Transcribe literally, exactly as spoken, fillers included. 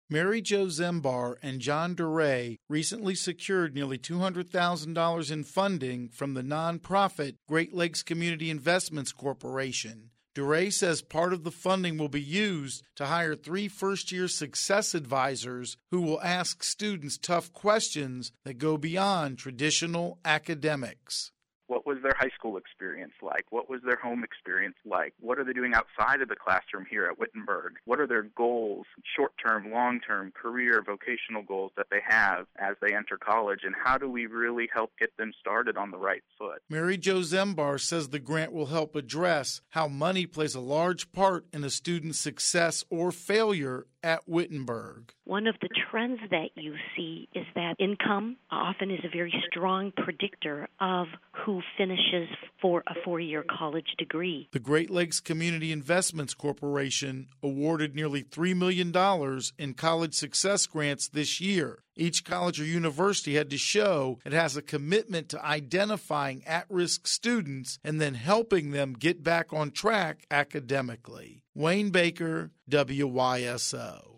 Mary Jo Zembar and John DeRay recently secured nearly two hundred thousand dollars in funding from the nonprofit Great Lakes Community Investments Corporation. DeRay says part of the funding will be used to hire three first-year success advisors who will ask students tough questions that go beyond traditional academics. What was their high school experience like? What was their home experience like? What are they doing outside of the classroom here at Wittenberg? What are their goals, short-term, long-term, career, vocational goals that they have as they enter college? And how do we really help get them started on the right foot? Mary Jo Zembar says the grant will help address how money plays a large part in a student's success or failure at Wittenberg. One of the trends that you see is that income often is a very strong predictor of who finishes for a four-year college degree. The Great Lakes Community Investments Corporation awarded nearly three million dollars in college success grants this year. Each college or university had to show it has a commitment to identifying at-risk students and then helping them get back on track academically. Wayne Baker, W Y S O.